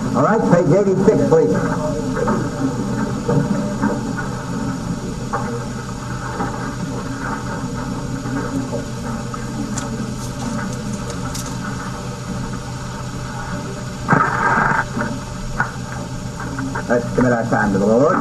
All right, page 86, please. Let's commit our time to the Lord.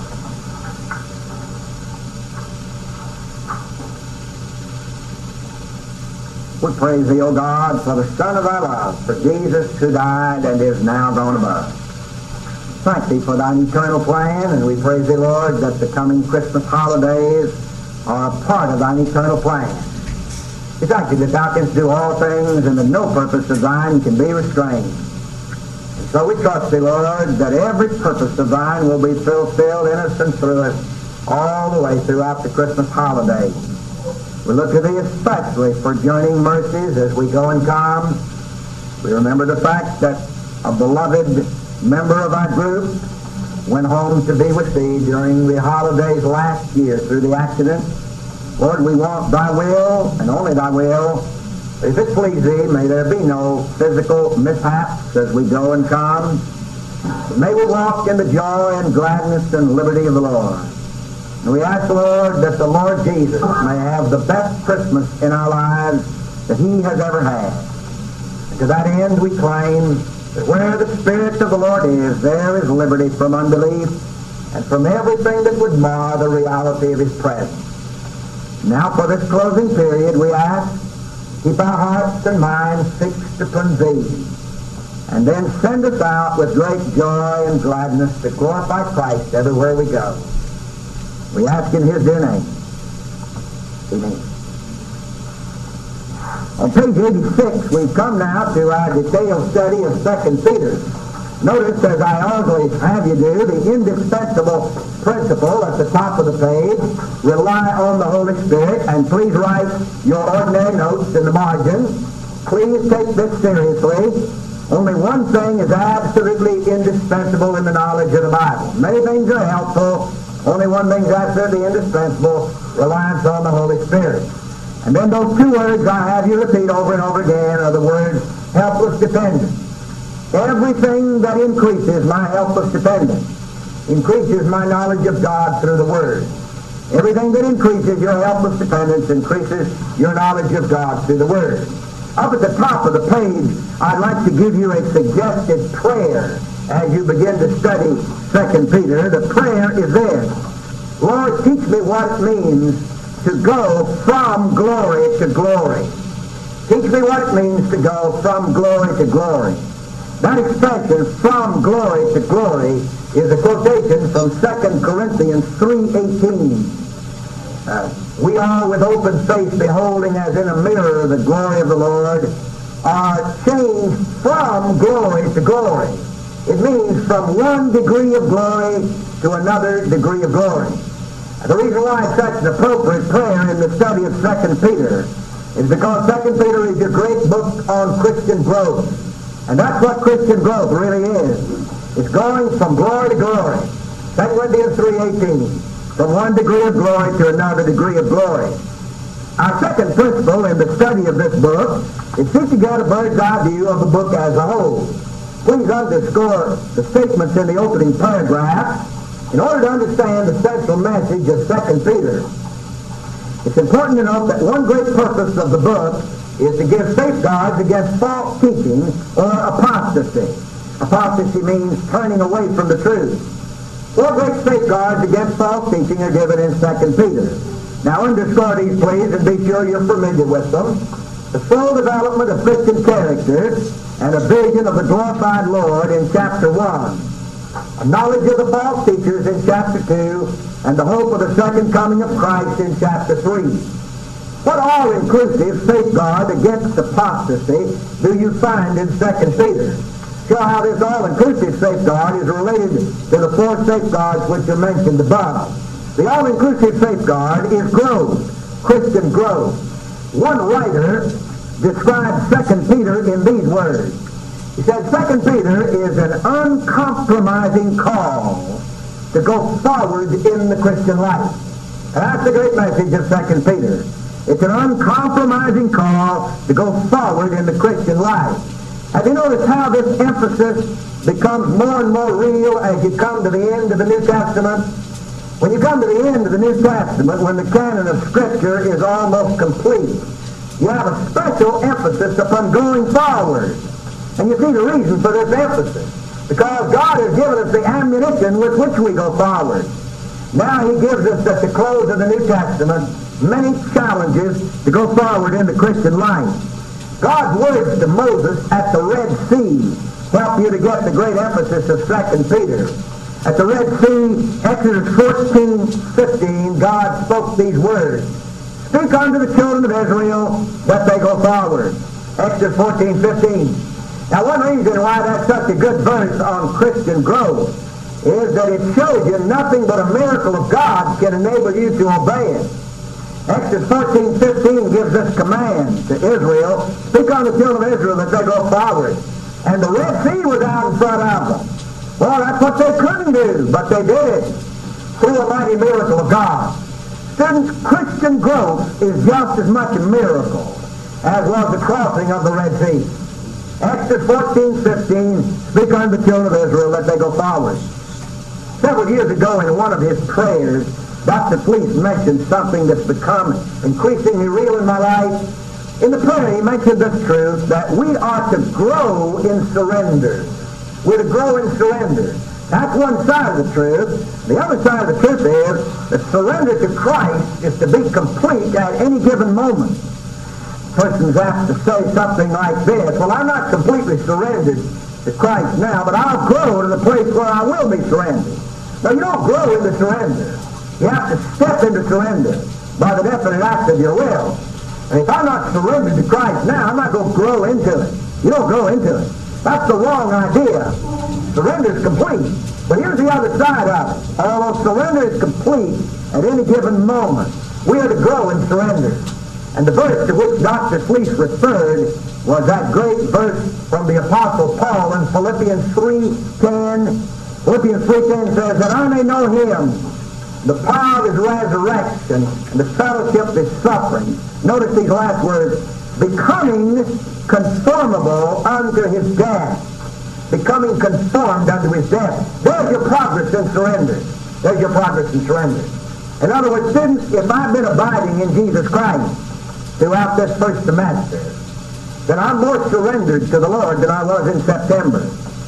We praise thee, O God, for the Son of thy love, for Jesus who died and is now gone above. Thank thee for thine eternal plan, and we praise thee, Lord, that the coming Christmas holidays are a part of thine eternal plan. We thank thee that thou canst do all things, and that no purpose of thine can be restrained. And so we trust thee, Lord, that every purpose of thine will be fulfilled in us and through us all the way throughout the Christmas holiday. We look to thee especially for journeying mercies as we go and come. We remember the fact that a beloved member of our group went home to be with thee during the holidays last year through the accident. Lord, we want thy will and only thy will. If it please thee, may there be no physical mishaps as we go and come. May we walk in the joy and gladness and liberty of the Lord. And we ask, Lord, that the Lord Jesus may have the best Christmas in our lives that he has ever had. And to that end we claim that where the Spirit of the Lord is, there is liberty from unbelief and from everything that would mar the reality of his presence. Now for this closing period we ask, keep our hearts and minds fixed upon thee, and then send us out with great joy and gladness to glorify Christ everywhere we go. We ask in his dear name. Amen. On page 86, we've come now to our detailed study of 2 Peter. Notice, as I always have you do, the indispensable principle at the top of the page, rely on the Holy Spirit, and please write your ordinary notes in the margin. Please take this seriously. Only one thing is absolutely indispensable in the knowledge of the Bible. Many things are helpful. Only one thing is absolutely indispensable, reliance on the Holy Spirit. And then those two words I have you repeat over and over again are the words helpless dependence. Everything that increases my helpless dependence increases my knowledge of God through the Word. Everything that increases your helpless dependence increases your knowledge of God through the Word. Up at the top of the page, I'd like to give you a suggested prayer as you begin to study 2 Peter. The prayer is this: Lord, teach me what it means to go from glory to glory. Teach me what it means to go from glory to glory. That expression, from glory to glory, is a quotation from 2 Corinthians 3:18. We are with open face beholding as in a mirror the glory of the Lord, are changed from glory to glory. It means from one degree of glory to another degree of glory. And the reason why it's such an appropriate prayer in the study of 2 Peter is because 2 Peter is a great book on Christian growth. And that's what Christian growth really is. It's going from glory to glory. 2 Corinthians 3:18. From one degree of glory to another degree of glory. Our second principle in the study of this book is seek to get a bird's eye view of the book as a whole. Please underscore the statements in the opening paragraph in order to understand the central message of 2 Peter. It's important to note that one great purpose of the book is to give safeguards against false teaching or apostasy. Apostasy means turning away from the truth. Four great safeguards against false teaching are given in 2 Peter. Now underscore these, please, and be sure you're familiar with them. The full development of Christian character and a vision of the glorified Lord in chapter 1. A knowledge of the false teachers in chapter 2, and the hope of the second coming of Christ in chapter 3. What all-inclusive safeguard against apostasy do you find in 2 Peter? Show how this all-inclusive safeguard is related to the four safeguards which are mentioned above. The all-inclusive safeguard is growth, Christian growth. One writer describes 2 Peter in these words. He said 2 Peter is an uncompromising call to go forward in the Christian life. And that's the great message of 2 Peter. It's an uncompromising call to go forward in the Christian life. Have you noticed how this emphasis becomes more and more real as you come to the end of the New Testament? When you come to the end of the New Testament, when the canon of Scripture is almost complete, you have a special emphasis upon going forward. And you see the reason for this emphasis. Because God has given us the ammunition with which we go forward. Now He gives us at the close of the New Testament many challenges to go forward in the Christian life. God's words to Moses at the Red Sea help you to get the great emphasis of 2 Peter. At the Red Sea, Exodus 14:15, God spoke these words. Speak unto the children of Israel that they go forward. Exodus 14:15. Now one reason why that's such a good verse on Christian growth is that it shows you nothing but a miracle of God can enable you to obey it. Exodus 14:15 gives us command to Israel, speak on the children of Israel that they go forward. And the Red Sea was out in front of them. Well, that's what they couldn't do, but they did it through a mighty miracle of God. Students, Christian growth is just as much a miracle as was the crossing of the Red Sea. Exodus 14:15, speak unto the children of Israel that they go forward. Several years ago in one of his prayers, Dr. Fleece mentioned something that's become increasingly real in my life. In the prayer, he mentioned this truth that we are to grow in surrender. We're to grow in surrender. That's one side of the truth. The other side of the truth is that surrender to Christ is to be complete at any given moment. Persons have to say something like this, well, I'm not completely surrendered to Christ now, but I'll grow to the place where I will be surrendered. Now, you don't grow into surrender. You have to step into surrender by the definite act of your will. And if I'm not surrendered to Christ now, I'm not going to grow into it. You don't grow into it. That's the wrong idea. Surrender is complete. But here's the other side of it. Although surrender is complete at any given moment, we are to grow in surrender. And the verse to which Dr. Fleece referred was that great verse from the Apostle Paul in Philippians 3:10. Philippians 3:10 says, that I may know Him, the power of His resurrection, and the fellowship of His suffering. Notice these last words, becoming conformable unto His death. Becoming conformed unto His death. There's your progress in surrender. There's your progress in surrender. In other words, students, if I've been abiding in Jesus Christ throughout this first semester, then I'm more surrendered to the Lord than I was in September.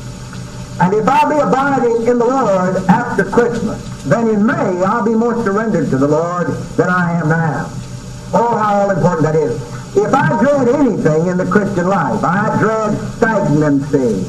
And if I'll be abiding in the Lord after Christmas, then in May I'll be more surrendered to the Lord than I am now. Oh, how all important that is. If I dread anything in the Christian life, I dread stagnancy,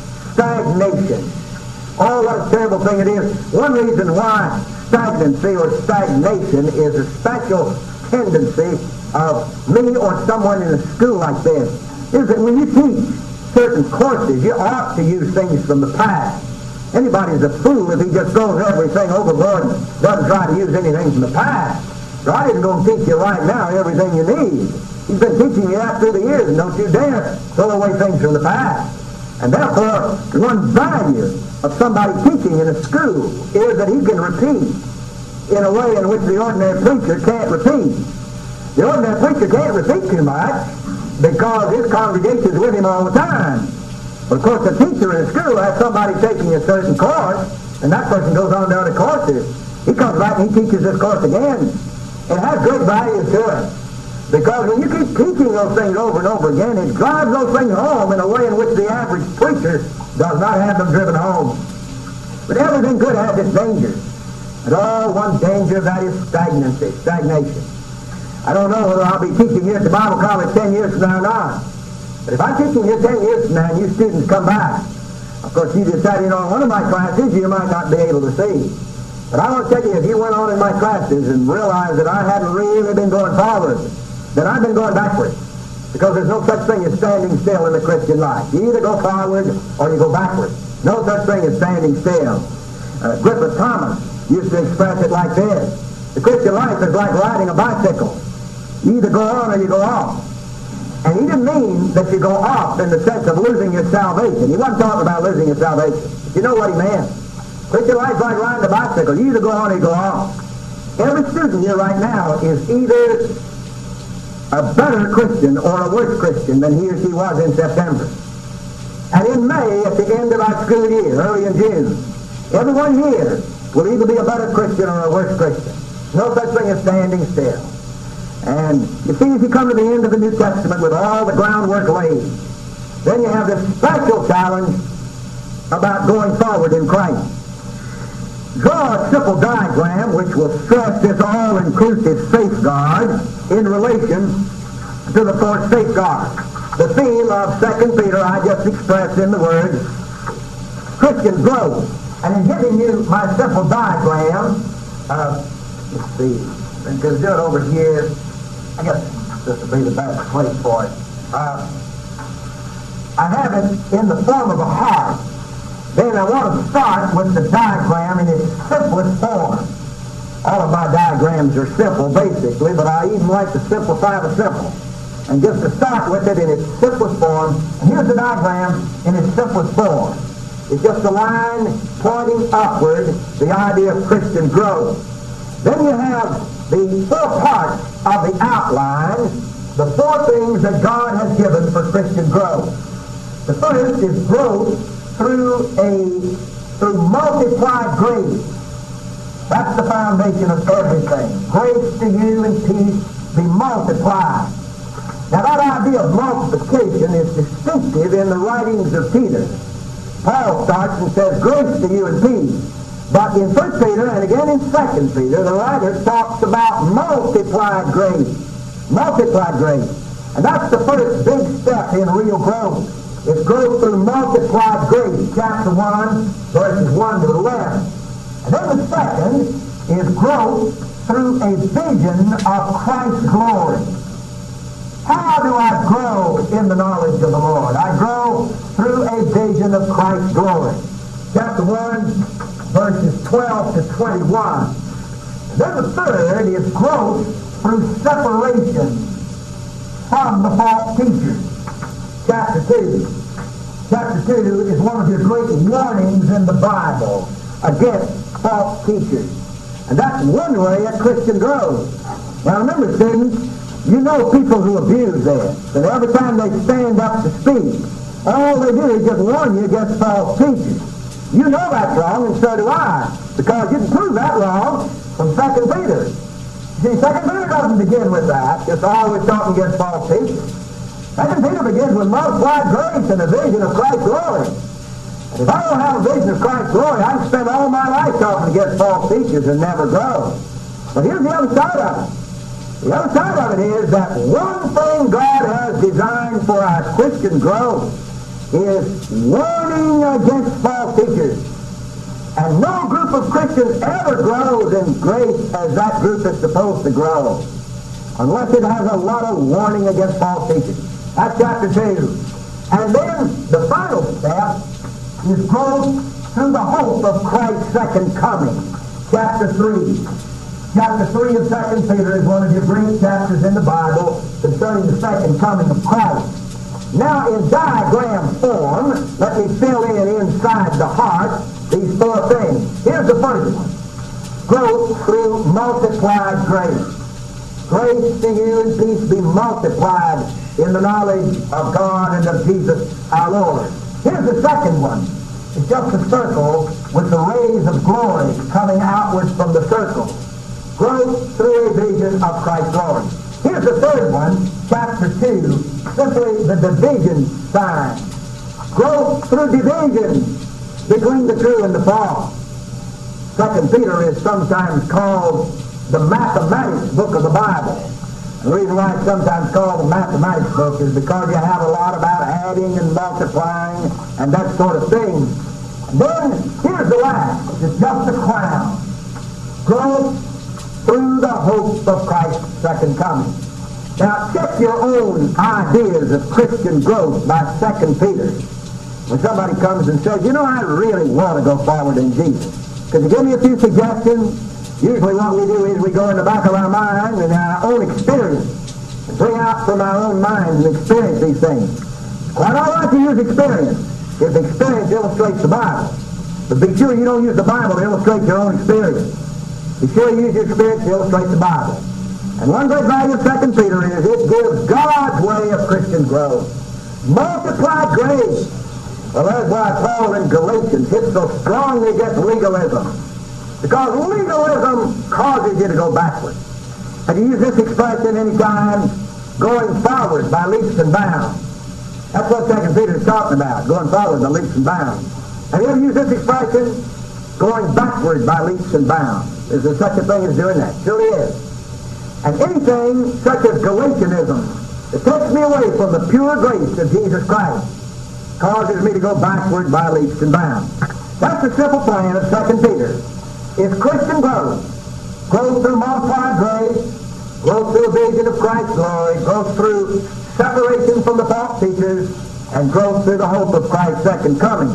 stagnation. Oh, what a terrible thing it is. One reason why stagnancy or stagnation is a special tendency of me or someone in a school like this is that when you teach certain courses, you ought to use things from the past. Anybody's a fool if he just throws everything overboard and doesn't try to use anything from the past. God isn't going to teach you right now everything you need. He's been teaching you that through the years, and don't you dare throw away things from the past. And therefore, one value of somebody teaching in a school is that he can repeat in a way in which the ordinary preacher can't repeat. The ordinary preacher can't repeat too much because his congregation is with him all the time. But of course, the teacher in a school has somebody taking a certain course, and that person goes on to other courses. He comes back and he teaches this course again. It has great value to it. Because when you keep teaching those things over and over again, it drives those things home in a way in which the average preacher does not have them driven home. But everything good has its dangers. And all one danger of that is stagnation. I don't know whether I'll be teaching here at the Bible College 10 years from now or not. But if I'm teaching here 10 years from now and you students come back, of course you decided in on one of my classes you might not be able to see. But I want to tell you, if you went on in my classes and realized that I hadn't really been going forward, then I've been going backwards. Because there's no such thing as standing still in the Christian life. You either go forward or you go backwards. No such thing as standing still. Griffith Thomas used to express it like this. The Christian life is like riding a bicycle. You either go on or you go off. And he didn't mean that you go off in the sense of losing your salvation. He wasn't talking about losing your salvation. But you know what he meant. Christian life is like riding a bicycle. You either go on or you go off. Every student here right now is either a better Christian or a worse Christian than he or she was in September. And in May, at the end of our school year, early in June, everyone here will either be a better Christian or a worse Christian. No such thing as standing still. And you see, as you come to the end of the New Testament with all the groundwork laid, then you have this special challenge about going forward in Christ. Draw a simple diagram which will stress this all-inclusive safeguard in relation to the fourth safeguard. The theme of 2 Peter I just expressed in the word Christian growth. And in giving you my simple diagram, let's see, I'm going to do it over here. I guess this will be the best place for it. I have it in the form of a heart. Then I want to start with the diagram in its simplest form. All of my diagrams are simple, basically, but I even like to simplify the simple. And just to start with it in its simplest form, and here's the diagram in its simplest form. It's just a line pointing upward, the idea of Christian growth. Then you have the four parts of the outline, the four things that God has given for Christian growth. The first is growth through multiplied grace. That's the foundation of everything. Grace to you and peace be multiplied. Now that idea of multiplication is distinctive in the writings of Peter. Paul starts and says, grace to you and peace. But in 1 Peter and again in 2 Peter, the writer talks about multiplied grace. Multiplied grace. And that's the first big step in real growth. It's growth through multiplied grace. Chapter 1, verses 1 to 11. And then the second is growth through a vision of Christ's glory. How do I grow in the knowledge of the Lord? I grow through a vision of Christ's glory. Chapter 1, verses 12 to 21. Then the third is growth through separation from the false teachers. Chapter 2. Chapter 2 is one of your great warnings in the Bible against false teachers. And that's one way a Christian grows. Now remember, students, you know people who abuse this. And every time they stand up to speak, all they do is just warn you against false teachers. You know that's wrong, and so do I. Because you can prove that wrong from 2 Peter. See, 2 Peter doesn't begin with that. It's always talking against false teachers. 2 Peter begins with multiplied grace and a vision of Christ's glory. And if I don't have a vision of Christ's glory, I can spend all my life talking against false teachers and never grow. But here's the other side of it. The other side of it is that one thing God has designed for our Christian growth is warning against false teachers. And no group of Christians ever grows in grace as that group is supposed to grow, unless it has a lot of warning against false teachers. That's chapter 2. And then the final step is growth through the hope of Christ's second coming. Chapter 3. Chapter 3 of 2 Peter is one of your great chapters in the Bible concerning the second coming of Christ. Now in diagram form, let me fill in inside the heart these four things. Here's the first one. Growth through multiplied grace. Grace to you and peace be multiplied in the knowledge of God and of Jesus our Lord. Here's the second one. It's just a circle with the rays of glory coming outwards from the circle. Growth through a vision of Christ's glory. Here's the third one, chapter 2, simply the division sign. Growth through division between the true and the false. 2 Peter is sometimes called the mathematics book of the Bible. And the reason why it's sometimes called the mathematics book is because you have a lot about adding and multiplying and that sort of thing. And then, here's the last. It's just a crown. Growth through the hope of Christ's second coming. Now, check your own ideas of Christian growth by 2 Peter. When somebody comes and says, you know, I really want to go forward in Jesus. Could you give me a few suggestions? Usually what we do is we go in the back of our mind and our own experience and bring out from our own minds and experience these things. Well, I don't like to use experience if experience illustrates the Bible. But be sure you don't use the Bible to illustrate your own experience. Be sure you use your experience to illustrate the Bible. And one great value of 2 Peter is it gives God's way of Christian growth. Multiplied grace. Well, that's why Paul in Galatians hits so strongly against legalism. Because legalism causes you to go backward. Have you used this expression any time? Going forward by leaps and bounds. That's what 2 Peter is talking about, going forward by leaps and bounds. Have you ever used this expression? Going backward by leaps and bounds. Is there such a thing as doing that? Surely is. And anything such as Galatianism that takes me away from the pure grace of Jesus Christ causes me to go backward by leaps and bounds. That's the simple plan of 2 Peter. It's Christian growth. Growth through multiplied grace, growth through a vision of Christ's glory, growth through separation from the false teachers, and growth through the hope of Christ's second coming.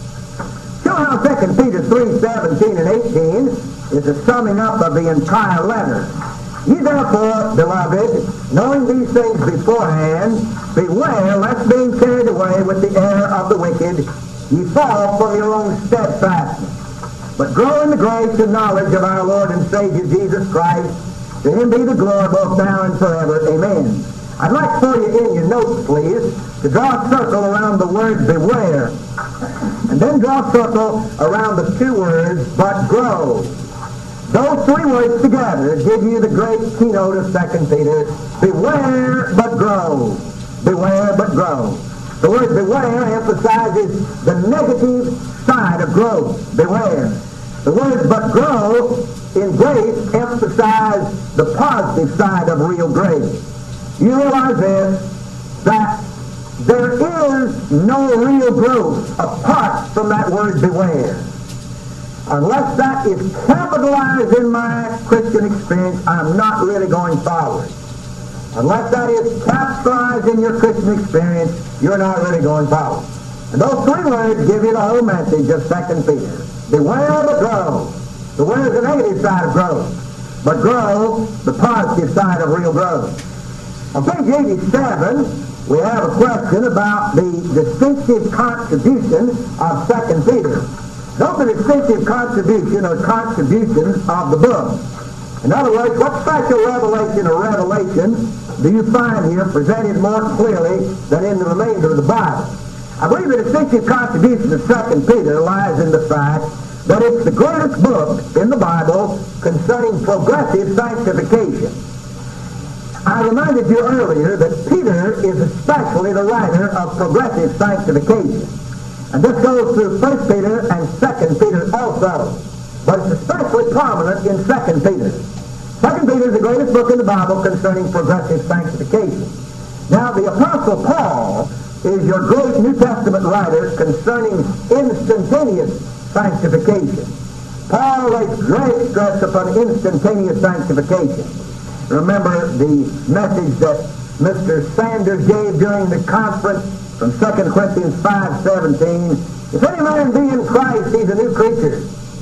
Show how 2 Peter 3:17 and 18 is a summing up of the entire letter. Ye therefore, beloved, knowing these things beforehand, beware lest being carried away with the error of the wicked, ye fall from your own steadfastness. But grow in the grace and knowledge of our Lord and Savior Jesus Christ. To him be the glory both now and forever. Amen. I'd like for you in your notes, please, to draw a circle around the word beware. And then draw a circle around the two words, but grow. Those three words together give you the great keynote of 2 Peter. Beware, but grow. Beware, but grow. The word beware emphasizes the negative side of growth. Beware. The word but grow in grace emphasizes the positive side of real grace. You realize this, that there is no real growth apart from that word beware. Unless that is capitalized in my Christian experience, I'm not really going forward. Unless that is capitalized in your Christian experience, you're not really going forward. And those three words give you the whole message of 2 Peter. Beware but grow. Beware is the negative side of growth, but grow the positive side of real growth. On page 87, we have a question about the distinctive contribution of 2 Peter. Note the distinctive contribution or contributions of the book. In other words, what special revelation or revelation do you find here presented more clearly than in the remainder of the Bible? I believe the distinctive contribution of 2 Peter lies in the fact that it's the greatest book in the Bible concerning progressive sanctification. I reminded you earlier that Peter is especially the writer of progressive sanctification. And this goes through 1 Peter and 2 Peter also. But it's especially prominent in 2 Peter. 2 Peter is the greatest book in the Bible concerning progressive sanctification. Now, the Apostle Paul is your great New Testament writer concerning instantaneous sanctification. Paul lays great stress upon instantaneous sanctification. Remember the message that Mr. Sanders gave during the conference from 2 Corinthians 5:17. If any man be in Christ, he's a new creature.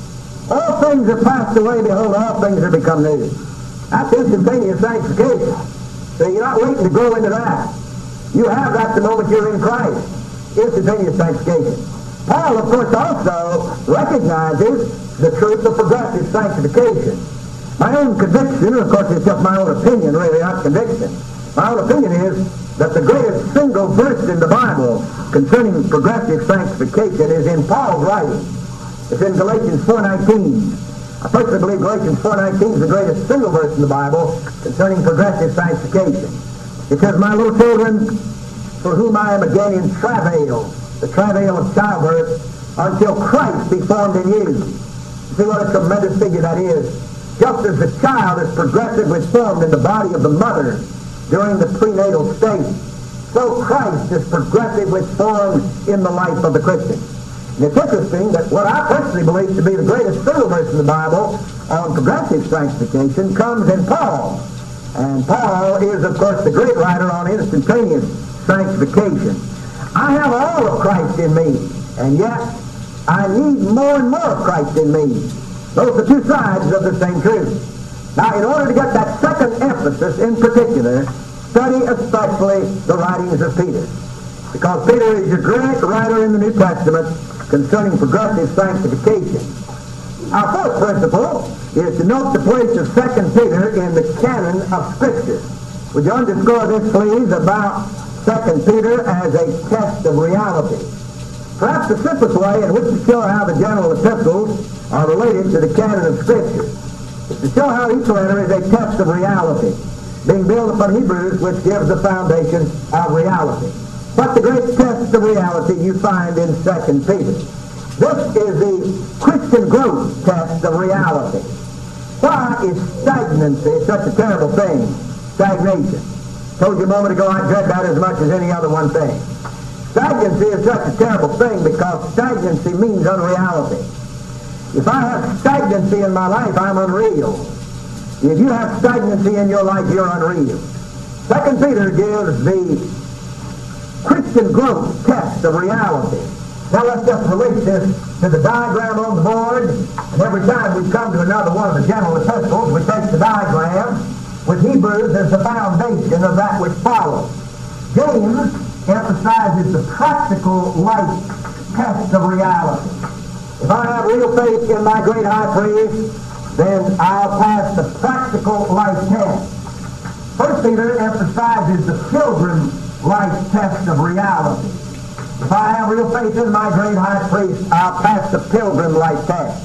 All things are passed away, behold, all things are become new. That's instantaneous sanctification. So you're not waiting to grow into that. You have that the moment you're in Christ. Instantaneous sanctification. Paul, of course, also recognizes the truth of progressive sanctification. My own conviction, of course it's just my own opinion, really, not conviction. My own opinion is that the greatest single verse in the Bible concerning progressive sanctification is in Paul's writing. It's in Galatians 4:19. I personally believe Galatians 4:19 is the greatest single verse in the Bible concerning progressive sanctification. It says, my little children, for whom I am again in travail, the travail of childbirth, until Christ be formed in you. See what a tremendous figure that is. Just as the child is progressively formed in the body of the mother during the prenatal state, so Christ is progressively formed in the life of the Christian. And it's interesting that what I personally believe to be the greatest single verse in the Bible on progressive sanctification comes in Paul. And Paul is, of course, the great writer on instantaneous sanctification. I have all of Christ in me, and yet I need more and more of Christ in me. Those are two sides of the same truth. Now, in order to get that second emphasis in particular, study especially the writings of Peter. Because Peter is your great writer in the New Testament concerning progressive sanctification. Our fourth principle is to note the place of 2 Peter in the canon of Scripture. Would you underscore this, please, about 2 Peter as a test of reality? Perhaps the simplest way in which to show how the general epistles are related to the canon of Scripture is to show how each letter is a test of reality, being built upon Hebrews, which gives the foundation of reality. But the great test of reality you find in 2 Peter. This is the Christian growth test of reality. Why is stagnancy such a terrible thing? Stagnation. Told you a moment ago I dread that as much as any other one thing. Stagnancy is such a terrible thing because stagnancy means unreality. If I have stagnancy in my life, I'm unreal. If you have stagnancy in your life, you're unreal. 2 Peter gives the Christian growth test of reality. Now let's just relate this to the diagram on the board, and every time we come to another one of the general epistles, we take the diagram with Hebrews as the foundation of that which follows. James emphasizes the practical life test of reality. If I have real faith in my great high priest, then I'll pass the practical life test. 1 Peter emphasizes the pilgrim life test of reality. If I have real faith in my great high priest, I'll pass the pilgrim life test.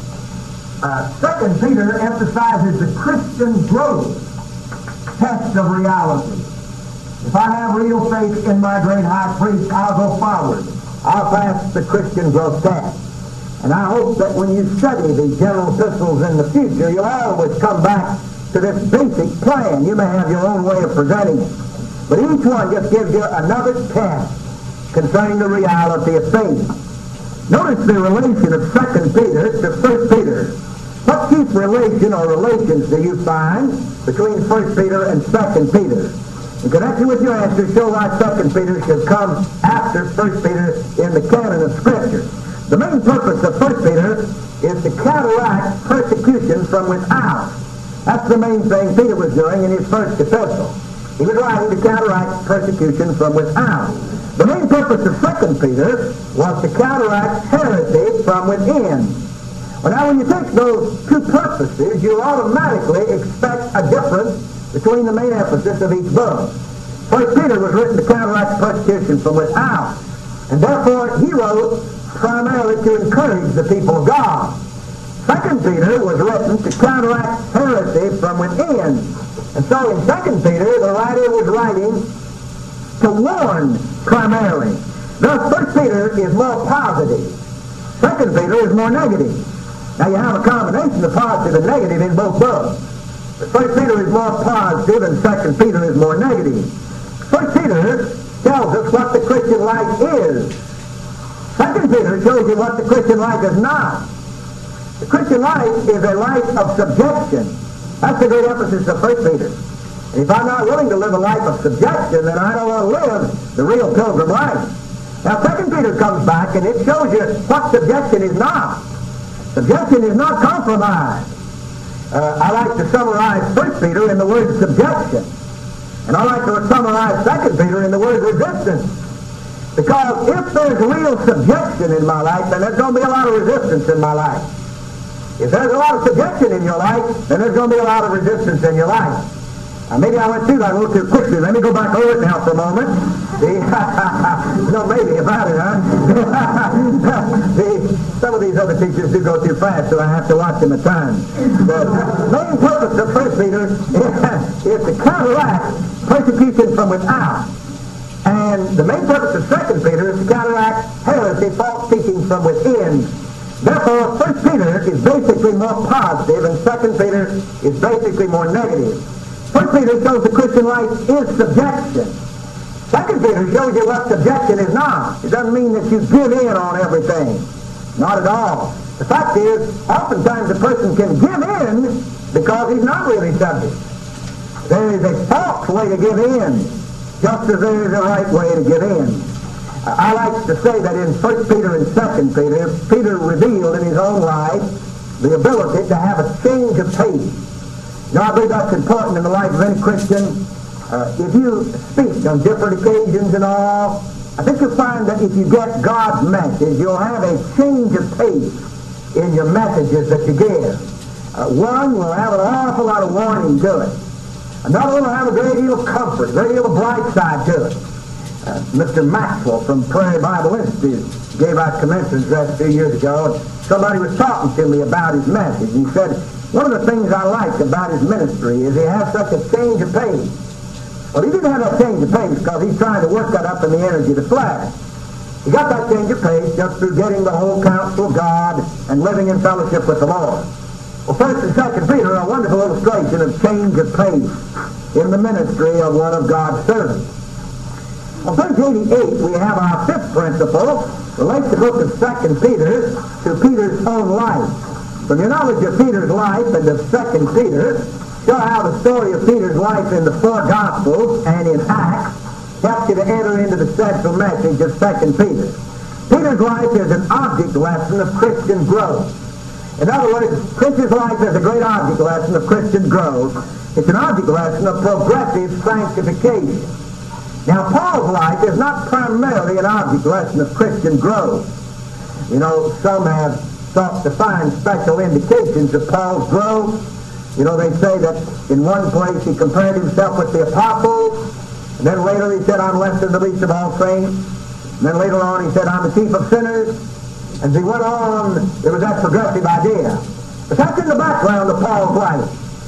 2 Peter emphasizes the Christian growth test of reality. If I have real faith in my great high priest, I'll go forward. I'll pass the Christian growth test. And I hope that when you study the general epistles in the future, you'll always come back to this basic plan. You may have your own way of presenting it. But each one just gives you another test concerning the reality of faith. Notice the relation of 2 Peter to 1 Peter. What chief relation or relations do you find between 1 Peter and 2 Peter? In connection with your answer, show why 2 Peter should come after 1 Peter in the canon of Scripture. The main purpose of 1 Peter is to counteract persecution from without. That's the main thing Peter was doing in his first epistle. He was writing to counteract persecution from without. The main purpose of 2 Peter was to counteract heresy from within. Well, now when you take those two purposes, you automatically expect a difference between the main emphasis of each book. 1 Peter was written to counteract persecution from without, and therefore he wrote primarily to encourage the people of God. 2 Peter was written to counteract heresy from within. And so in 2 Peter, the writer was writing to warn primarily. Thus, 1 Peter is more positive. 2 Peter is more negative. Now, you have a combination of positive and negative in both books. But 1 Peter is more positive and 2 Peter is more negative. 1 Peter tells us what the Christian life is. 2 Peter shows you what the Christian life is not. The Christian life is a life of subjection. That's the great emphasis of 1 Peter. And if I'm not willing to live a life of subjection, then I don't want to live the real pilgrim life. Now, 2 Peter comes back and it shows you what subjection is not. Subjection is not compromise. I like to summarize 1 Peter in the word subjection. And I like to summarize 2 Peter in the word resistance. Because if there's real subjection in my life, then there's going to be a lot of resistance in my life. If there's a lot of subjection in your life, then there's going to be a lot of resistance in your life. Now, maybe I went through that a little too quickly. Let me go back over it now for a moment. No, maybe about it, huh? Some of these other teachers do go too fast, so I have to watch them at times. The main purpose of 1 Peter is to counteract persecution from without. And the main purpose of 2 Peter is to counteract heresy, false teaching from within. Therefore, 1 Peter is basically more positive and 2 Peter is basically more negative. 1 Peter shows the Christian life is subjection. 2 Peter shows you what subjection is not. It doesn't mean that you give in on everything. Not at all. The fact is, oftentimes a person can give in because he's not really subject. There is a false way to give in, just as there is a right way to give in. I like to say that in 1 Peter and 2 Peter, Peter revealed in his own life the ability to have a change of pace. Now, I believe that's important in the life of any Christian. If you speak on different occasions and all, I think you'll find that if you get God's message, you'll have a change of pace in your messages that you give. One will have an awful lot of warning to it. Another one will have a great deal of comfort, a great deal of bright side to it. Mr. Maxwell from Prairie Bible Institute gave out commencement address 2 years ago, and somebody was talking to me about his message. And he said, one of the things I like about his ministry is he has such a change of pace. Well, he didn't have that change of pace because he's trying to work that up in the energy of the flesh. He got that change of pace just through getting the whole counsel of God and living in fellowship with the Lord. Well, 1st and 2nd Peter are a wonderful illustration of change of pace in the ministry of one of God's servants. On page 88, we have our 5th principle, relates the book of 2 Peter to Peter's own life. From your knowledge of Peter's life and of 2 Peter, show how the story of Peter's life in the 4 Gospels and in Acts helps you to enter into the central message of 2 Peter. Peter's life is an object lesson of Christian growth. In other words, Peter's life is a great object lesson of Christian growth. It's an object lesson of progressive sanctification. Now, Paul's life is not primarily an object lesson of Christian growth. You know, some have sought to find special indications of Paul's growth. You know, they say that in one place he compared himself with the apostles, and then later he said, I'm less than the least of all saints. And then later on he said, I'm the chief of sinners. As he went on, there was that progressive idea. But that's in the background of Paul's life.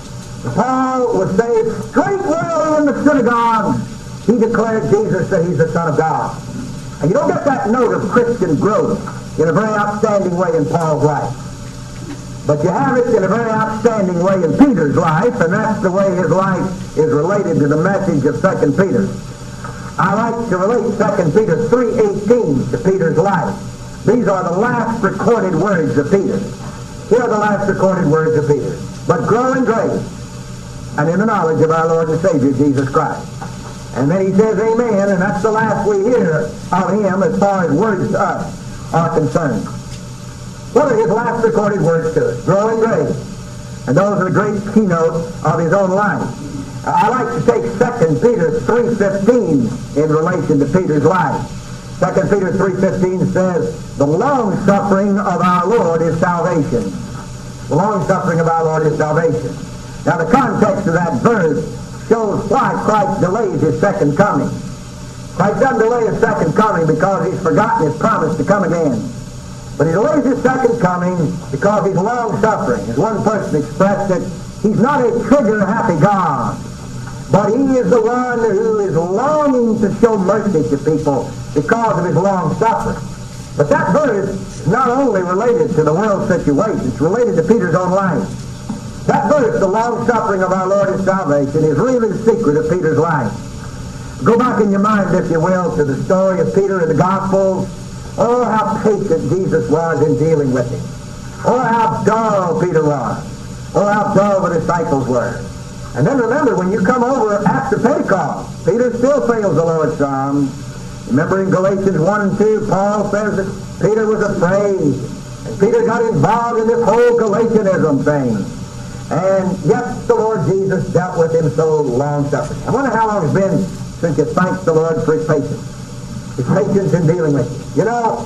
Paul was saved straightway in the synagogue. He declared Jesus that he's the Son of God. And you don't get that note of Christian growth in a very outstanding way in Paul's life. But you have it in a very outstanding way in Peter's life, and that's the way his life is related to the message of 2 Peter. I like to relate 2 Peter 3:18 to Peter's life. These are the last recorded words of Peter. Here are the last recorded words of Peter. But grow in grace and in the knowledge of our Lord and Savior, Jesus Christ. And then he says, amen, and that's the last we hear of him as far as words to us are concerned. What are his last recorded words to us? Grow in grace. And those are the great keynote of his own life. I like to take 2 Peter 3:15 in relation to Peter's life. 2 Peter 3:15 says, the long-suffering of our Lord is salvation. The long-suffering of our Lord is salvation. Now the context of that verse shows why Christ delays his second coming. Christ doesn't delay his second coming because he's forgotten his promise to come again. But he delays his second coming because he's long-suffering. As one person expressed it, he's not a trigger-happy God, but he is the one who is longing to show mercy to people because of his long-suffering. But that verse is not only related to the world situation, it's related to Peter's own life. That verse, the long-suffering of our Lord is salvation, is really the secret of Peter's life. Go back in your mind, if you will, to the story of Peter in the Gospels. Oh, how patient Jesus was in dealing with him. Oh, how dull Peter was. Oh, how dull the disciples were. And then remember, when you come over after Pentecost, Peter still fails the Lord's some. Remember in Galatians 1 and 2, Paul says that Peter was afraid. And Peter got involved in this whole Galatianism thing. And yet the Lord Jesus dealt with him so long-suffering. I wonder how long it's been since you thanked the Lord for his patience. His patience in dealing with you. You know,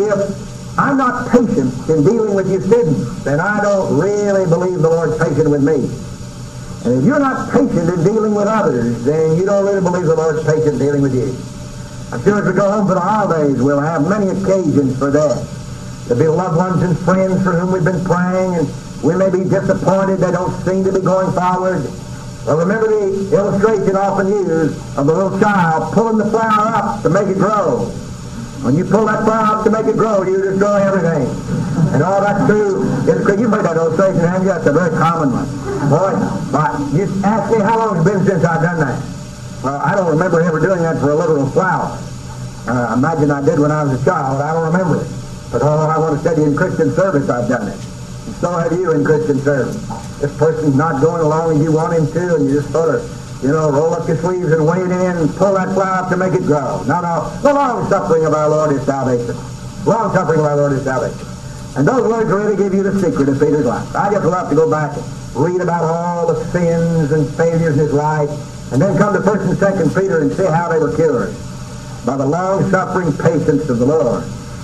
if I'm not patient in dealing with you students, then I don't really believe the Lord's patient with me. And if you're not patient in dealing with others, then you don't really believe the Lord's patient in dealing with you. I'm sure as we go home for the holidays, we'll have many occasions for that. There'll be loved ones and friends for whom we've been praying, and we may be disappointed they don't seem to be going forward. Well, remember the illustration often used of the little child pulling the flower up to make it grow. When you pull that flower up to make it grow, you destroy everything. And all that's true. You've heard that illustration, haven't you? That's a very common one. Boy, you ask me how long it's been since I've done that. Well, I don't remember ever doing that for a literal flower. I imagine I did when I was a child. I don't remember it. But I want to study in Christian service, I've done it. And so have you in Christian service. This person's not going along and you want him to, and you just sort of, roll up your sleeves and wade in and pull that flower up to make it grow. No. The long-suffering of our Lord is salvation. Long-suffering of our Lord is salvation. And those words really give you the secret of Peter's life. I just love to go back and read about all the sins and failures in his life, and then come to 1 and 2 Peter and see how they were cured by the long-suffering patience of the Lord.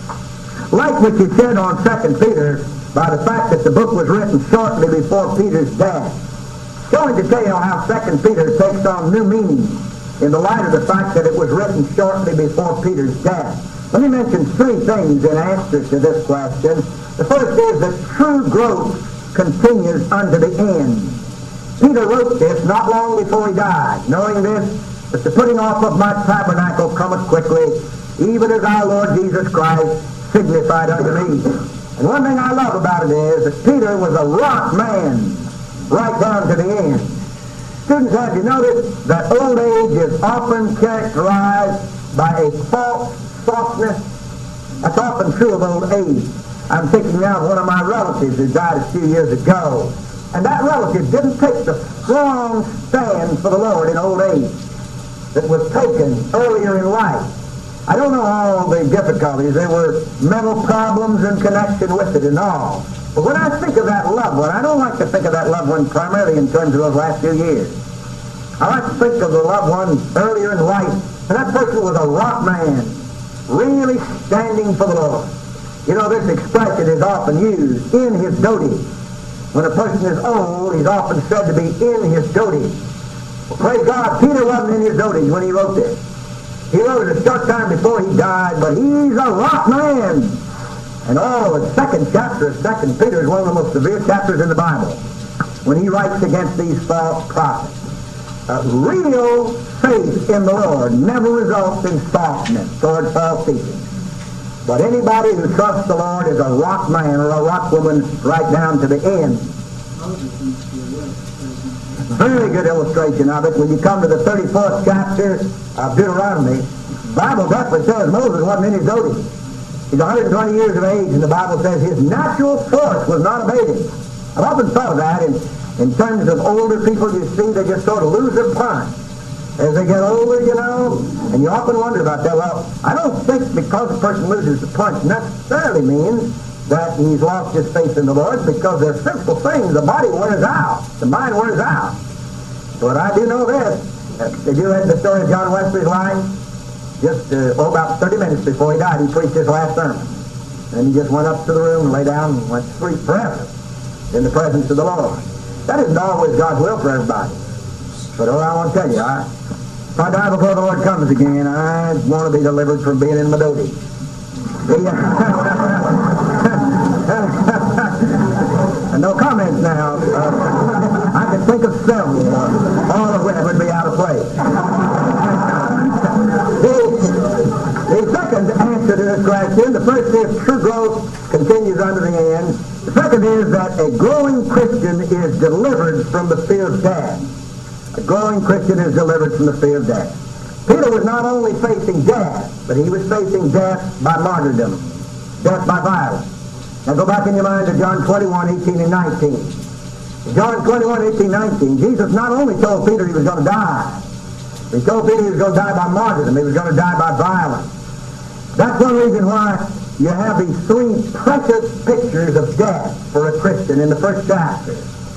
Like what you said on 2 Peter, by the fact that the book was written shortly before Peter's death. Going to tell you how 2 Peter takes on new meaning in the light of the fact that it was written shortly before Peter's death. Let me mention three things in answer to this question. The first is that true growth continues unto the end. Peter wrote this not long before he died, knowing this, that the putting off of my tabernacle cometh quickly, even as our Lord Jesus Christ signified unto me. And one thing I love about it is that Peter was a rock man right down to the end. Students, have you noticed that old age is often characterized by a false softness? That's often true of old age. I'm thinking now of one of my relatives who died a few years ago. And that relative didn't take the strong stand for the Lord in old age that was taken earlier in life. I don't know all the difficulties. There were mental problems in connection with it and all. But when I think of that loved one, I don't like to think of that loved one primarily in terms of those last few years. I like to think of the loved one earlier in life, and that person was a rock man, really standing for the Lord. You know, this expression is often used, in his dotage. When a person is old, he's often said to be in his dotage. Well, praise God, Peter wasn't in his dotage when he wrote this. He wrote it a short time before he died, but he's a rock man. And the second chapter of 2 Peter is one of the most severe chapters in the Bible, when he writes against these false prophets. Real faith in the Lord never results in softness toward false teaching. But anybody who trusts the Lord is a rock man or a rock woman right down to the end. Very good illustration of it. When you come to the 34th chapter of Deuteronomy, the Bible definitely says Moses wasn't in his dotage. He's 120 years of age, and the Bible says his natural force was not abated. I've often thought of that in terms of older people. You see, they just sort of lose their punch as they get older, you know, and you often wonder about that. Well, I don't think because a person loses the punch necessarily means that he's lost his faith in the Lord, because they're simple things. The body wears out. The mind wears out. But I do know this. Did you read the story of John Wesley's life? Just about 30 minutes before he died, he preached his last sermon. And he just went up to the room and lay down and went to sleep forever in the presence of the Lord. That isn't always God's will for everybody. But I want to tell you, if I die before the Lord comes again, I want to be delivered from being in my dotage. And no comments now. I can think of several, all of which would be out of place. The second answer to this question, the first is true growth continues unto the end. The second is that a growing Christian is delivered from the fear of death. A growing Christian is delivered from the fear of death. Peter was not only facing death, but he was facing death by martyrdom, death by violence. Now go back in your mind to John 21, 18 and 19. In John 21, 18, 19, Jesus not only told Peter he was going to die, he told Peter he was going to die by martyrdom, he was going to die by violence. That's one reason why you have these three precious pictures of death for a Christian in the first chapter.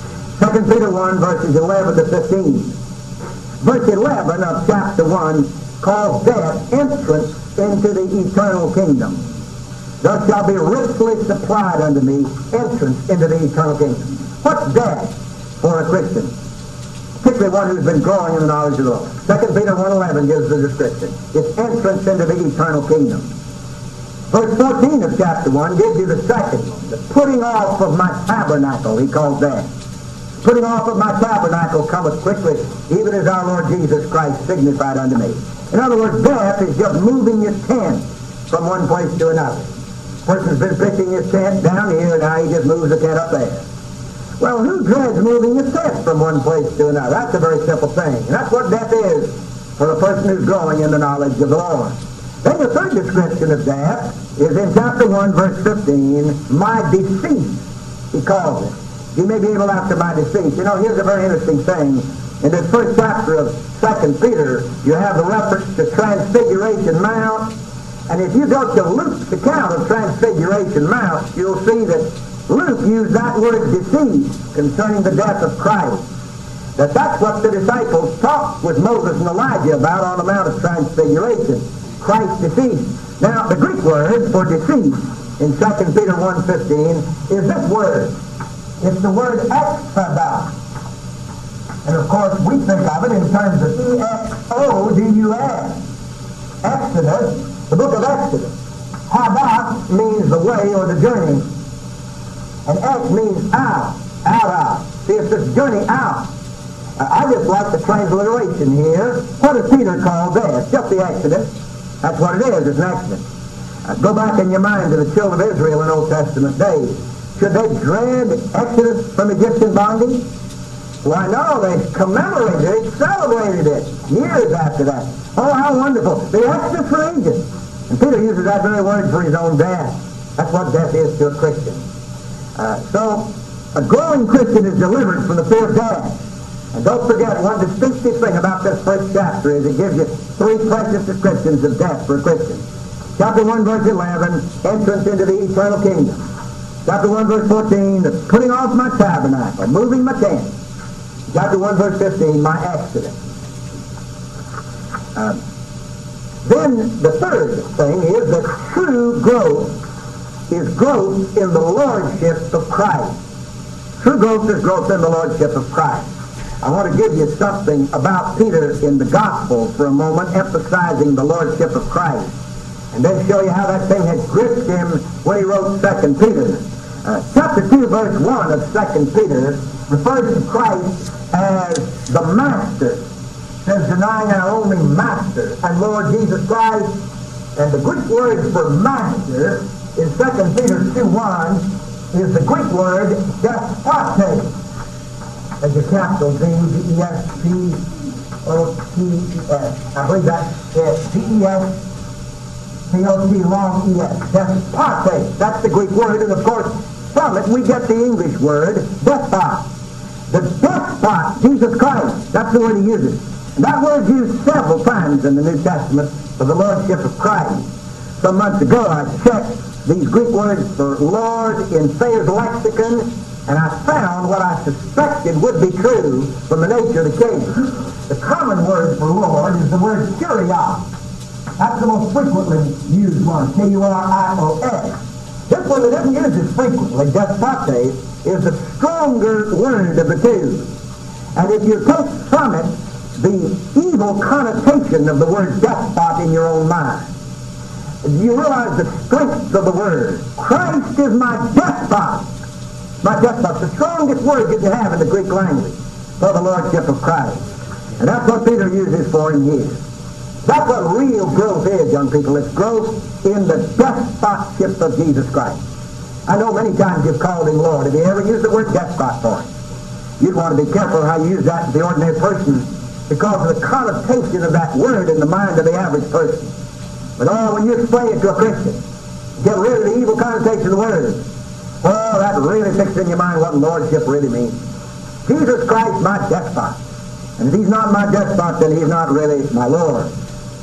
2 Peter 1, verses 11 to 15. Verse 11 of chapter 1 calls death entrance into the eternal kingdom. Thus shall be richly supplied unto me entrance into the eternal kingdom. What's death for a Christian? Particularly one who's been growing in the knowledge of the Lord. 2 Peter 1:11 gives the description. It's entrance into the eternal kingdom. Verse 14 of chapter 1 gives you the second one. The putting off of my tabernacle, he calls that. Putting off of my tabernacle cometh quickly, even as our Lord Jesus Christ signified unto me. In other words, death is just moving your tent from one place to another. Person's been pitching his tent down here, and now he just moves the tent up there. Well, who dreads moving his tent from one place to another? That's a very simple thing. And that's what death is for a person who's growing in the knowledge of the Lord. Then the third description of death is in chapter 1, verse 15, my decease, he calls it. You may be able after my decease. You know, here's a very interesting thing. In this first chapter of 2 Peter, you have the reference to Transfiguration Mount. And if you go to Luke's account of Transfiguration Mount, you'll see that Luke used that word decease concerning the death of Christ. That's what the disciples talked with Moses and Elijah about on the Mount of Transfiguration. Christ's decease. Now, the Greek word for decease in 2 Peter 1:15 is this word. It's the word exodus. And of course, we think of it in terms of E-X-O-D-U-S. Exodus, the book of Exodus. Hadas means the way or the journey. And Ek means out. See, it's this journey out. I just like the transliteration here. What does Peter call this? Just the accident. That's what it is. It's an accident. Go back in your mind to the children of Israel in Old Testament days. Should they dread Exodus from Egyptian bondage? Why, no, they commemorated it, celebrated it, years after that. Oh, how wonderful. The Exodus from Egypt. And Peter uses that very word for his own death. That's what death is to a Christian. So, a growing Christian is delivered from the fear of death. And don't forget, one distinctive thing about this first chapter is it gives you three precious descriptions of death for a Christian. Chapter 1, verse 11, entrance into the eternal kingdom. Chapter 1, verse 14, the putting off my tabernacle, moving my tent. Chapter 1, verse 15, my accident. Then the third thing is that true growth is growth in the lordship of Christ. True growth is growth in the lordship of Christ. I want to give you something about Peter in the Gospel for a moment, emphasizing the lordship of Christ, and then show you how that thing had gripped him when he wrote 2 Peter. Chapter 2, verse 1 of 2 Peter refers to Christ as the Master. It says, denying our only Master and Lord Jesus Christ. And the Greek word for Master in 2 Peter 2:1 is the Greek word despotes. As your capital D-E-S-P-O-T-E-S. I believe that's D-E-S-P-O-T long E-S. Despotes. That's the Greek word, and of course, from it we get the English word despot. The despot, Jesus Christ, that's the word he uses. And that word is used several times in the New Testament for the lordship of Christ. Some months ago I checked these Greek words for Lord in Thayer's lexicon, and I found what I suspected would be true from the nature of the case. The common word for Lord is the word kurios. That's the most frequently used one, K-U-R-I-O-S. This one that isn't used as frequently, despotes, is the stronger word of the two. And if you take from it the evil connotation of the word despot in your own mind, you realize the strength of the word. Christ is my despot. My despot, the strongest word you can have in the Greek language for the lordship of Christ. And that's what Peter uses for him here. That's what real growth is, young people. It's growth in the despotship of Jesus Christ. I know many times you've called him Lord. Have you ever used the word despot for him? You'd want to be careful how you use that to the ordinary person because of the connotation of that word in the mind of the average person. But when you explain it to a Christian, get rid of the evil connotation of the word. Oh, that really fixes in your mind what lordship really means. Jesus Christ, my despot. And if he's not my despot, then he's not really my Lord.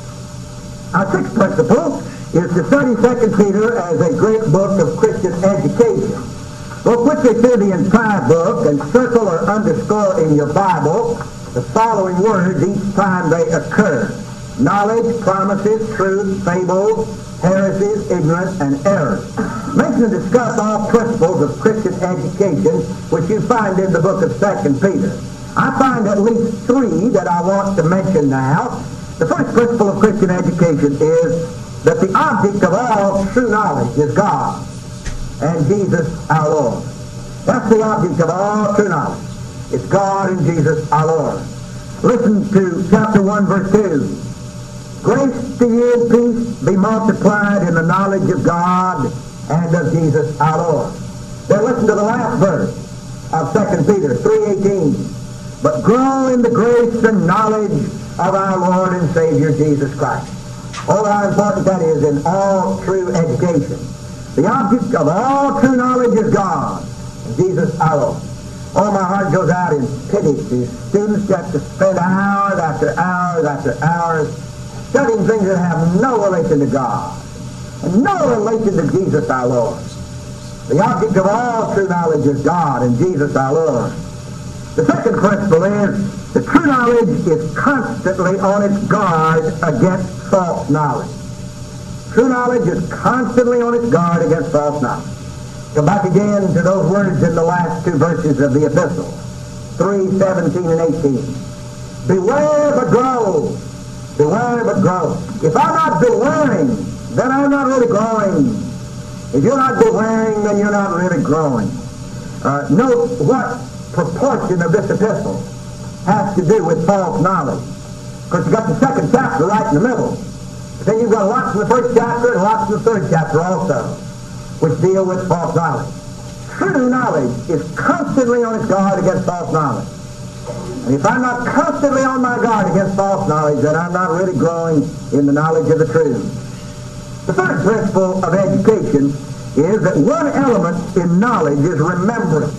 Our sixth principle is to study 2 Peter as a great book of Christian education. Go quickly through the entire book and circle or underscore in your Bible the following words each time they occur: knowledge, promises, truth, fables, heresies, ignorance, and error. Mention and discuss all principles of Christian education which you find in the book of 2 Peter. I find at least three that I want to mention now. The first principle of Christian education is that the object of all true knowledge is God and Jesus our Lord. That's the object of all true knowledge. It's God and Jesus our Lord. Listen to chapter 1, verse 2. Grace to you and peace be multiplied in the knowledge of God and of Jesus our Lord. Then listen to the last verse of 2 Peter 3:18. But grow in the grace and knowledge of our Lord and Savior Jesus Christ. Oh, how important that is in all true education. The object of all true knowledge is God and Jesus our Lord. Oh, my heart goes out in pity to these students that have to spend hours after hours after hours studying things that have no relation to God and no relation to Jesus our Lord. The object of all true knowledge is God and Jesus our Lord. The second principle is that true knowledge is constantly on its guard against false knowledge. True knowledge is constantly on its guard against false knowledge. Come back again to those words in the last two verses of the epistle, 3:17 and 18. Beware but grow. Beware but grow. If I'm not bewaring then I'm not really growing. If you're not bewailing, then you're not really growing. Note what proportion of this epistle has to do with false knowledge. Because you've got the second chapter right in the middle. Then you've got lots in the first chapter and lots in the third chapter also, which deal with false knowledge. True knowledge is constantly on its guard against false knowledge. And if I'm not constantly on my guard against false knowledge, then I'm not really growing in the knowledge of the truth. The third principle of education is that one element in knowledge is remembrance.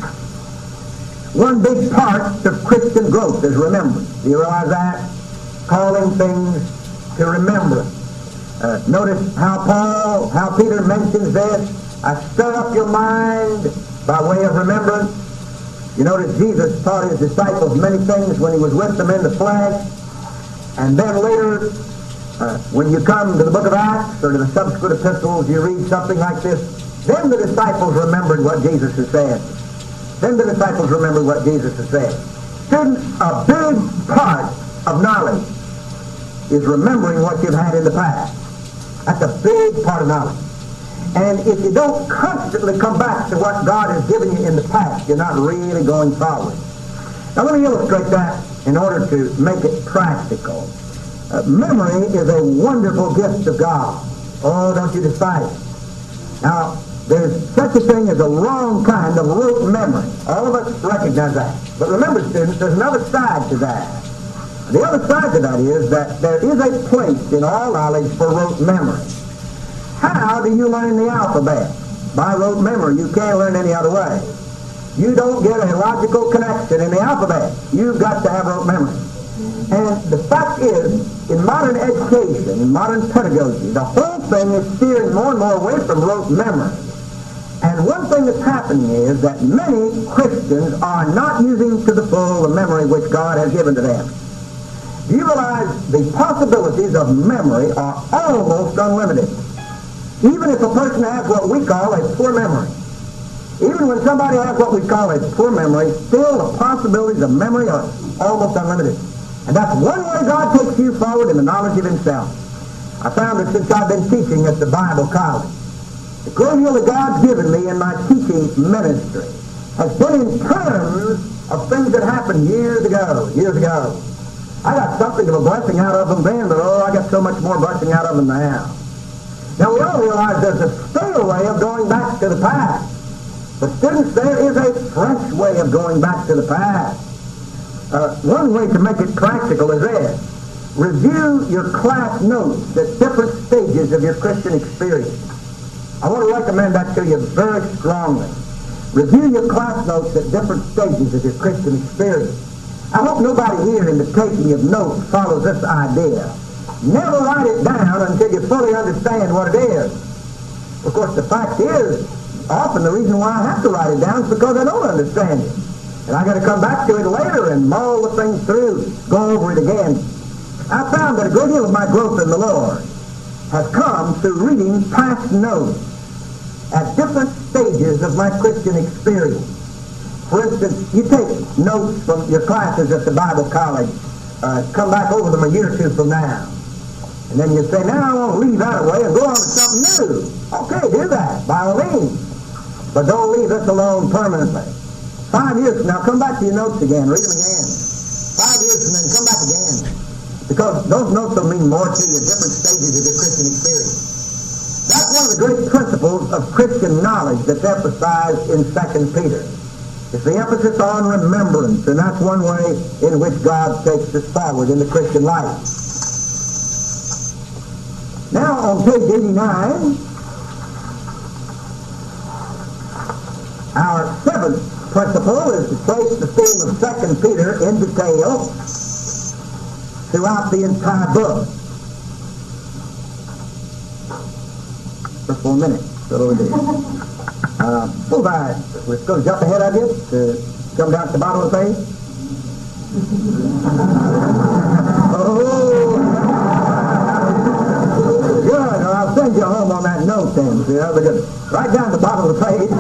One big part of Christian growth is remembrance. Do you realize that? Calling things to remembrance. Notice how Peter mentions this. I stir up your mind by way of remembrance. You notice Jesus taught his disciples many things when he was with them in the flesh. And then later, when you come to the book of Acts or to the subsequent epistles, you read something like this. Then the disciples remembered what Jesus had said. Then the disciples remembered what Jesus had said. Students, a big part of knowledge is remembering what you've had in the past. That's a big part of knowledge. And if you don't constantly come back to what God has given you in the past, you're not really going forward. Now let me illustrate that in order to make it practical. Memory is a wonderful gift of God. Oh, don't you despise it. Now, there's such a thing as a wrong kind of rote memory. All of us recognize that. But remember, students, there's another side to that. The other side to that is that there is a place in all knowledge for rote memory. How do you learn the alphabet? By rote memory. You can't learn any other way. You don't get a logical connection in the alphabet. You've got to have rote memory. And the fact is, in modern education, in modern pedagogy, the whole thing is steering more and more away from rote memory. And one thing that's happening is that many Christians are not using to the full the memory which God has given to them. Do you realize the possibilities of memory are almost unlimited? Even if a person has what we call a poor memory. Even when somebody has what we call a poor memory, still the possibilities of memory are almost unlimited. And that's one way God takes you forward in the knowledge of himself. I found that since I've been teaching at the Bible College, the great deal that God's given me in my teaching ministry has been in terms of things that happened years ago. I got something of a blessing out of them then, but I got so much more blessing out of them now. Now we all realize there's a stale way of going back to the past. But students, there is a fresh way of going back to the past. One way to make it practical is this. Review your class notes at different stages of your Christian experience. I want to recommend that to you very strongly. Review your class notes at different stages of your Christian experience. I hope nobody here in the taking of notes follows this idea. Never write it down until you fully understand what it is. Of course, the fact is, often the reason why I have to write it down is because I don't understand it. And I got to come back to it later and mull the thing through, go over it again. I found that a great deal of my growth in the Lord has come through reading past notes at different stages of my Christian experience. For instance, you take notes from your classes at the Bible College, come back over them a year or two from now. And then you say, now I want to leave that away and go on to something new. Okay, do that, by all means. But don't leave this alone permanently. 5 years from now, come back to your notes again, read them again. 5 years from then, come back again. Because those notes will mean more to you at different stages of your Christian experience. That's one of the great principles of Christian knowledge that's emphasized in 2 Peter. It's the emphasis on remembrance, and that's one way in which God takes us forward in the Christian life. Now, on page 89, our seventh principle is to place the theme of 2 Peter in detail throughout the entire book. For 4 minutes, that's what we do. We're going to jump ahead of you to come down to the bottom of the page. Good. I'll send you home on that note then. See, because right down the bottom of the page,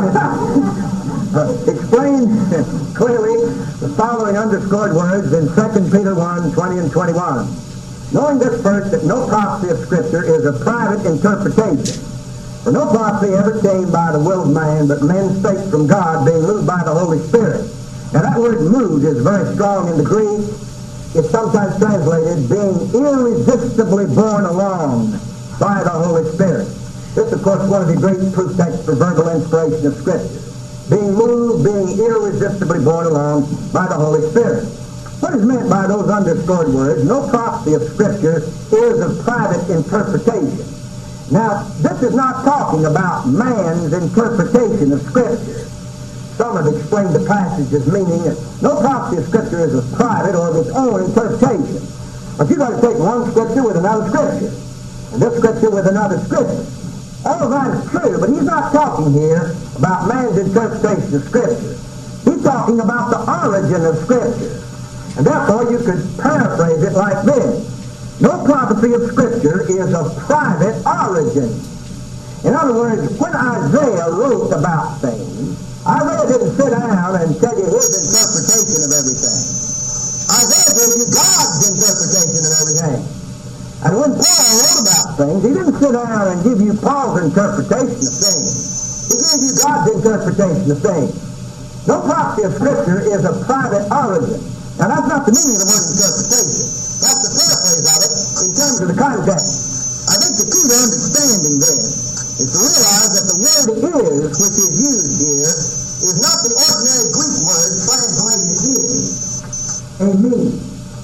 explain clearly the following underscored words in 2 Peter 1, 20 and 21. Knowing this first, that no prophecy of Scripture is a private interpretation. For no prophecy ever came by the will of man, but men spake from God, being moved by the Holy Spirit. Now that word moved is very strong in the Greek. It's sometimes translated being irresistibly borne along by the Holy Spirit. This, of course, is one of the great proof texts for verbal inspiration of Scripture. Being moved, being irresistibly borne along by the Holy Spirit. What is meant by those underscored words? No prophecy of Scripture is a private interpretation. Now, this is not talking about man's interpretation of Scripture. Some have explained the passage as meaning that no prophecy of Scripture is a private or of its own interpretation. But you've got to take one Scripture with another Scripture, and this Scripture with another Scripture. All of that is true, but he's not talking here about man's interpretation of Scripture. He's talking about the origin of Scripture. And therefore, you could paraphrase it like this. No prophecy of Scripture is of private origin. In other words, when Isaiah wrote about things, Isaiah didn't sit down and tell you his interpretation of everything. Isaiah gave you God's interpretation of everything. And when Paul wrote about things, he didn't sit down and give you Paul's interpretation of things. He gave you God's interpretation of things. No prophecy of Scripture is of private origin. Now that's not the meaning of the word interpretation. That's the paraphrase of it in terms of the context. I think the key to understanding this is to realize that the word is, which is used here, is not the ordinary Greek word translated is. A meaning.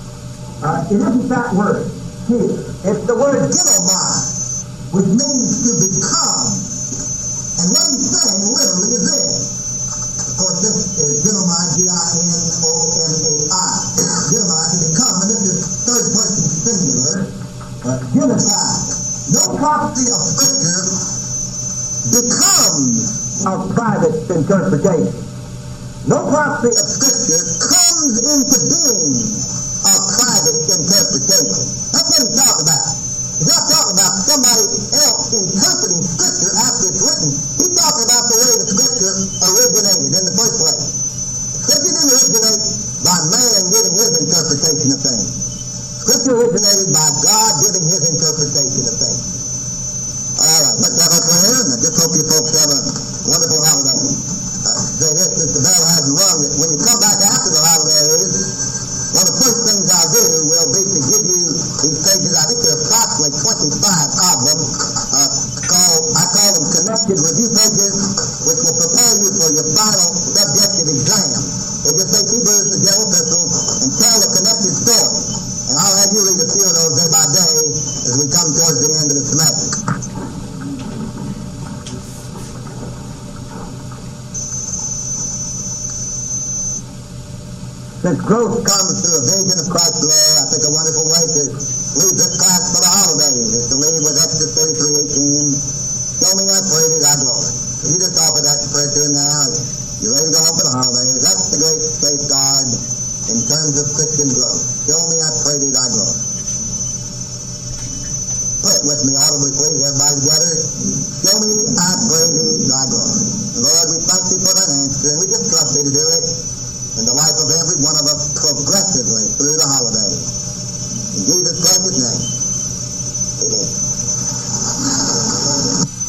It isn't that word here. It's the word ginomai, which means to become. And what he's saying literally is this. Of course, this is ginomai, G-I-N-O-M-A-I. Ginomai, to become, and this is third person singular. Genocide. No prophecy of Scripture becomes a private interpretation. No prophecy of Scripture comes into being a private interpretation. That's what he's talking about. He's not talking about somebody else interpreting Scripture after it's written. He's talking about the way the Scripture originated in the first place. Scripture didn't originate by man giving his interpretation of things. Scripture originated by God giving his interpretation of things. All right, let's have a prayer, and I just hope you folks have a wonderful holiday. Say this, since the bell hasn't rung, that when you come back after the holidays, one of the first things I'll do will be to give you these pages. I think there are approximately 25 of them. I call them connected review pages, which will prepare you for your final subjective exam. They just say Hebrews, the general epistle, and tell the connected story. And I'll have you read a few of those day by day as we come towards the end of the semester. Since growth comes through a vision of Christ's glory, I think a wonderful way to leave this class for the holidays is to leave with Exodus 33:18. Show me thy praise, thy glory. So you just offer that prayer to him now. You're ready to go home for the holidays. That's the great safeguard in terms of Christian growth. Show me, I pray thee, thy glory. Pray it with me audibly, please, everybody together. Show me, I pray thee, thy glory. Lord, we thank thee for that answer, and we just trust thee to do it in the life of every one of us progressively through the holidays. In Jesus Christ's name, amen.